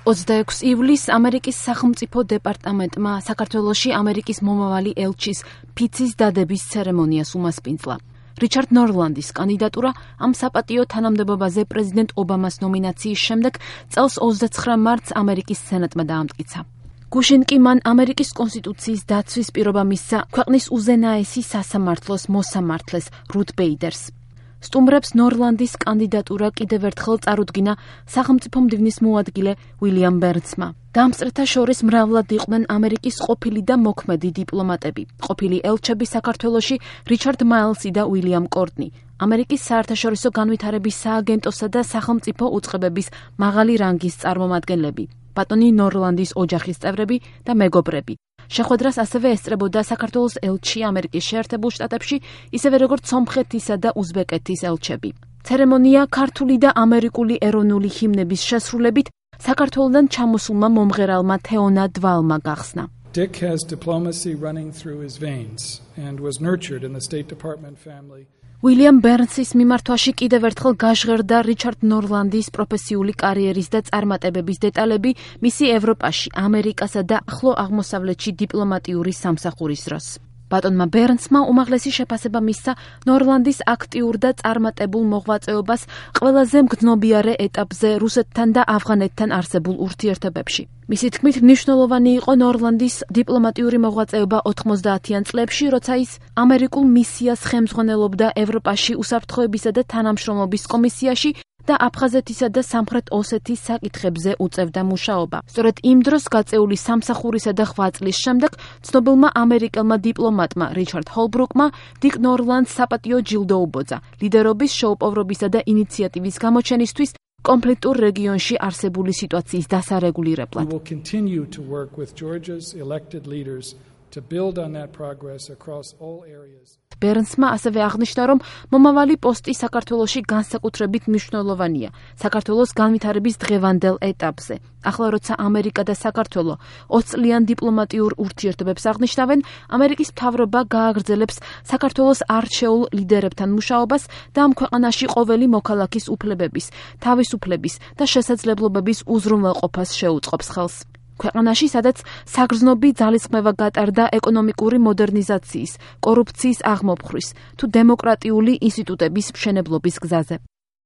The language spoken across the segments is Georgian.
26 ივლისს ამერიკის სახელმწიფო დეპარტამენტმა საქართველოში ამერიკის მომავალი ელჩის ფიცის დადების ცერემონიას უმასპინძლა. რიჩარდ ნორლანდის კანდიდატურა ამ საპატიო თანამდებობაზე პრეზიდენტ ობამას ნომინაციის შემდეგ წელს 29 მარტს ამერიკის სენატმა დაამტკიცა. გუშინ კი მან ამერიკის კონსტიტუციის დაცვის პირობა მისცა ქვეყნის უზენაესი სასამართლოს მოსამართლეს რუთ ბეიდერს. სტუმრებს ნორლანდის კანდიდატურა კიდევ ერთხელ წარუდგინა სახელმწიფო მდივნის მოადგილე უილიამ ბერნსმა. დამსწრეთა შორის მრავლად იყვნენ ამერიკის ყოფილი და მოქმედი დიპლომატები, ყოფილი ელჩები საქართველოში რიჩარდ მაილსი და უილიამ კორტნი, ამერიკის საერთაშორისო განვითარების სააგენტოსა და სახელმწიფო უწყებების მაღალი რანგის წარმომადგენლები, ბატონი ნორლანდის ოჯახის წევრები და მეგობრები. შეხვედრას ასევე ესწრებოდა საქართველოს ელჩი ამერიკის შეერთებულ შტატებში, ისევე როგორც სომხეთისა და უზბეკეთის ელჩები. ცერემონია ქართული და ამერიკული ეროვნული ჰიმნების შესრულებით საქართველოდან ჩამოსულმა მომღერალმა თეონა დვალმა გახსნა. Dick has diplomacy running through his veins and was nurtured in the State Department family. უილიამ ბერნსის მიმართვაში კიდევ ერთხელ გაჟღერდა რიჩარდ ნორლანდის პროფესიული კარიერის და წარმატებების დეტალები მისი ევროპაში, ამერიკასა და ახლო აღმოსავლეთში დიპლომატიური სამსახურის დროს. ბატონმა ბერნსმა უმაღლესი შეფასება მისცა ნორლანდის აქტიურ და წარმატებულ მოღვაწეობას ყველაზე მგრძნობიარე ეტაპზე რუსეთთან და ავღანეთთან არსებულ ურთიერთობებში. მისი თქმით, მნიშვნელოვანი იყო ნორლანდის დიპლომატიური მოღვაწეობა 90-იან წლებში, როცა ის ამერიკულ მისიას ხელმძღვანელობდა ევროპაში უსაფრთხოებისა და თანამშრომლობის კომისიაში და აფხაზეთისა და სამხრეთ ოსეთის საკითხებზე უწევდა მუშაობა. სწორედ იმ დროს გაწეული სამსახურისა და 8 წლის შემდეგ ცნობილმა ამერიკელმა დიპლომატმა რიჩარდ ჰოლბრუკმა დიკ ნორლანდს საპატიო ჯილდო უბოძა ლიდერობის, შეუპოვრობისა და ინიციატივის გამოჩენისთვის კონფლიქტურ რეგიონში არსებული სიტუაციის დასარეგულირებლად. We will continue to work with Georgia's elected leaders to build on that progress across all areas. ბერნსმა ასევე აღნიშნა, რომ მომავალი პოსტი საქართველოში განსაკუთრებით მნიშვნელოვანია საქართველოს განვითარების დღევანდელ ეტაპზე. ახლა როცა ამერიკა და საქართველო 20 წლიან დიპლომატიურ ურთიერთობებს აღნიშნავენ, ამერიკის მთავრობა გააგრძელებს საქართველოს არჩეულ ლიდერებთან მუშაობას და ამ ქვეყანაში ყოველი მოქალაქის უფლებების, თავისუფლების და შესაძლებლობების უზრუნველყოფას შეუწყობს ხელს. ქვეყანაში, სადაც საგრძნობი ძალისხმევა გატარდა ეკონომიკური მოდერნიზაციის, კორუფციის აღმოფხვრის თუ დემოკრატიული ინსტიტუტების მშენებლობის გზაზე.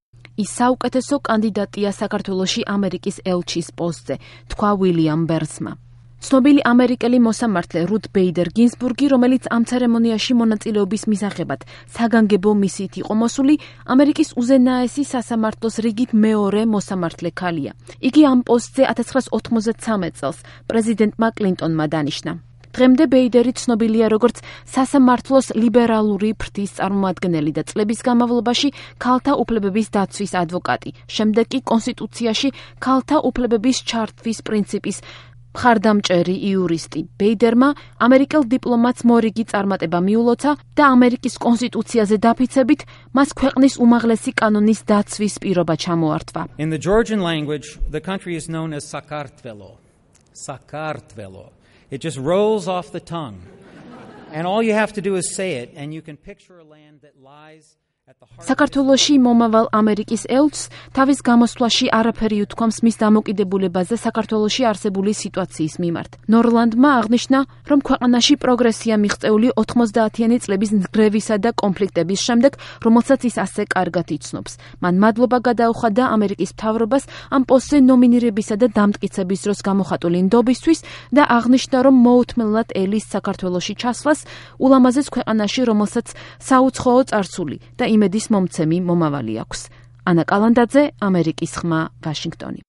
ის საუკეთესო კანდიდატია საქართველოში ამერიკის ელჩის პოსტზე, თქვა უილიამ ბერნსმა. ცნობილი ამერიკელი მოსამართლე რუთ ბეიდერ გინზბურგი, რომელიც ამ ცერემონიაში მონაწილეობის მისაღებად საგანგებო მისიით იყო მოსული, ამერიკის უზენაესი სასამართლოს რიგით მეორე მოსამართლე ქალია. იგი ამ პოსტზე 1993 წელს პრეზიდენტმა კლინტონმა დანიშნა. დღემდე ბეიდერი ცნობილია როგორც სასამართლოს ლიბერალური ფრთის წარმომადგენელი და წლების განმავლობაში ქალთა უფლებების დაცვის ადვოკატი, შემდეგ კი კონსტიტუციაში ქალთა უფლებების ჩართვის პრინციპის მხარდამჭერი იურისტი. ბეიდერმა ამერიკელ დიპლომატს მორიგი წარმატება მიულოცა და ამერიკის კონსტიტუციაზე დაფიცებით მას ქვეყნის უმაღლესი კანონის დაცვის პირობა ჩამოართვა. In the Georgian language, the country is known as Sakartvelo. Sakartvelo. It just rolls off the tongue. And all you have to do is say it and you can picture a land that lies საქართველოში მომავალ ამერიკის ელჩს თავის გამოსვლაში არაფერი უთქვამს მის დამოკიდებულებაზე საქართველოში არსებული სიტუაციის მიმართ. ნორლანდმა აღნიშნა, რომ ქვეყანაში პროგრესია მიღწეული 90-იანი წლების ნგრევისა და კონფლიქტების შემდეგ, რომელსაც ის ასე კარგად იცნობს. მან მადლობა გადაუხადა ამერიკის მთავრობას ამ პოსტზე ნომინირებისა და დამტკიცების დროს გამოხატული ნდობისთვის და აღნიშნა, რომ მოუთმენლად ელის საქართველოში ჩასვლას ულამაზეს ქვეყანაში, რომელსაც საუცხოო წარსული და იმედის მომცემი მომავალი აქვს. ანა კალანდაძე, ამერიკის ხმა, ვაშინგტონი.